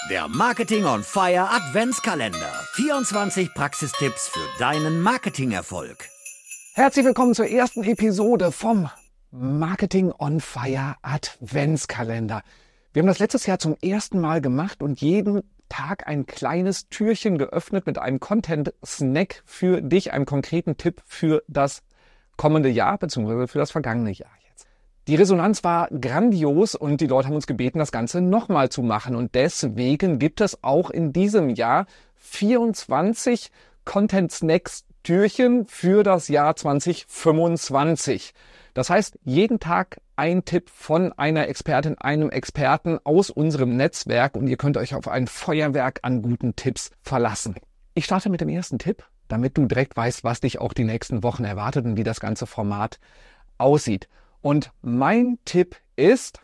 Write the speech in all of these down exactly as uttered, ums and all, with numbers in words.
Der Marketing on Fire Adventskalender. vierundzwanzig Praxistipps für deinen Marketingerfolg. Herzlich willkommen zur ersten Episode vom Marketing on Fire Adventskalender. Wir haben das letztes Jahr zum ersten Mal gemacht und jeden Tag ein kleines Türchen geöffnet mit einem Content-Snack für dich, einem konkreten Tipp für das kommende Jahr bzw. für das vergangene Jahr jetzt. Die Resonanz war grandios und die Leute haben uns gebeten, das Ganze nochmal zu machen. Und deswegen gibt es auch in diesem Jahr vierundzwanzig Content-Snacks-Türchen für das Jahr zwanzig fünfundzwanzig. Das heißt, jeden Tag ein Tipp von einer Expertin, einem Experten aus unserem Netzwerk und ihr könnt euch auf ein Feuerwerk an guten Tipps verlassen. Ich starte mit dem ersten Tipp, damit du direkt weißt, was dich auch die nächsten Wochen erwartet und wie das ganze Format aussieht. Und mein Tipp ist,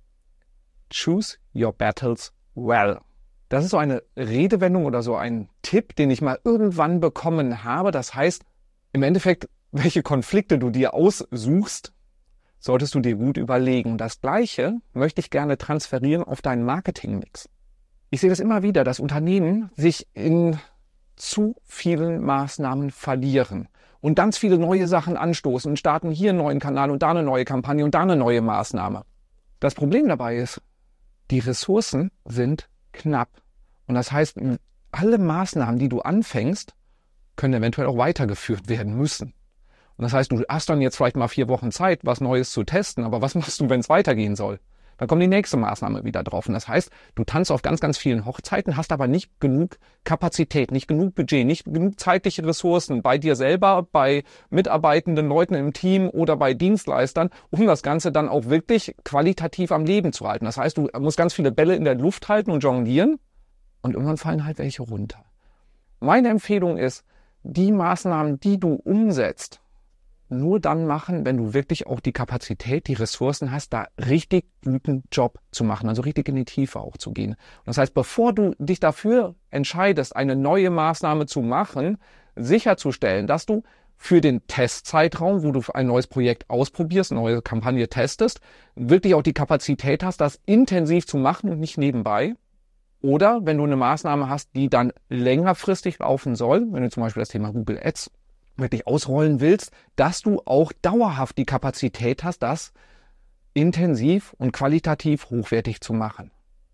choose your battles well. Das ist so eine Redewendung oder so ein Tipp, den ich mal irgendwann bekommen habe. Das heißt, im Endeffekt, welche Konflikte du dir aussuchst, solltest du dir gut überlegen. Das Gleiche möchte ich gerne transferieren auf deinen Marketingmix. Ich sehe das immer wieder, dass Unternehmen sich in zu vielen Maßnahmen verlieren und ganz viele neue Sachen anstoßen und starten hier einen neuen Kanal und da eine neue Kampagne und da eine neue Maßnahme. Das Problem dabei ist, die Ressourcen sind knapp. Und das heißt, alle Maßnahmen, die du anfängst, können eventuell auch weitergeführt werden müssen. Und das heißt, du hast dann jetzt vielleicht mal vier Wochen Zeit, was Neues zu testen, aber was machst du, wenn es weitergehen soll? Dann kommt die nächste Maßnahme wieder drauf. Und das heißt, du tanzt auf ganz, ganz vielen Hochzeiten, hast aber nicht genug Kapazität, nicht genug Budget, nicht genug zeitliche Ressourcen bei dir selber, bei mitarbeitenden Leuten im Team oder bei Dienstleistern, um das Ganze dann auch wirklich qualitativ am Leben zu halten. Das heißt, du musst ganz viele Bälle in der Luft halten und jonglieren und irgendwann fallen halt welche runter. Meine Empfehlung ist, die Maßnahmen, die du umsetzt, nur dann machen, wenn du wirklich auch die Kapazität, die Ressourcen hast, da richtig guten Job zu machen, also richtig in die Tiefe auch zu gehen. Und das heißt, bevor du dich dafür entscheidest, eine neue Maßnahme zu machen, sicherzustellen, dass du für den Testzeitraum, wo du ein neues Projekt ausprobierst, eine neue Kampagne testest, wirklich auch die Kapazität hast, das intensiv zu machen und nicht nebenbei. Oder wenn du eine Maßnahme hast, die dann längerfristig laufen soll, wenn du zum Beispiel das Thema Google Ads wirklich ausrollen willst, dass du auch dauerhaft die Kapazität hast, das intensiv und qualitativ hochwertig zu machen.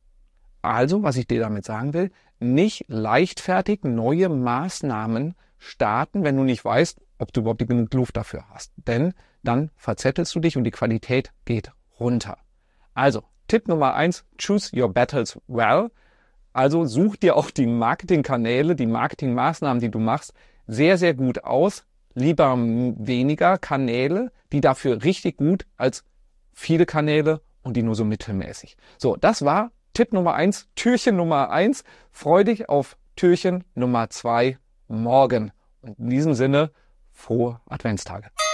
Also, was ich dir damit sagen will, nicht leichtfertig neue Maßnahmen starten, wenn du nicht weißt, ob du überhaupt genug Luft dafür hast. Denn dann verzettelst du dich und die Qualität geht runter. Also, Tipp Nummer eins, choose your battles well. Also such dir auch die Marketingkanäle, die Marketingmaßnahmen, die du machst, sehr, sehr gut aus. Lieber weniger Kanäle, die dafür richtig gut, als viele Kanäle und die nur so mittelmäßig. So, das war Tipp Nummer eins, Türchen Nummer eins. Freu dich auf Türchen Nummer zwei morgen. Und in diesem Sinne, frohe Adventstage.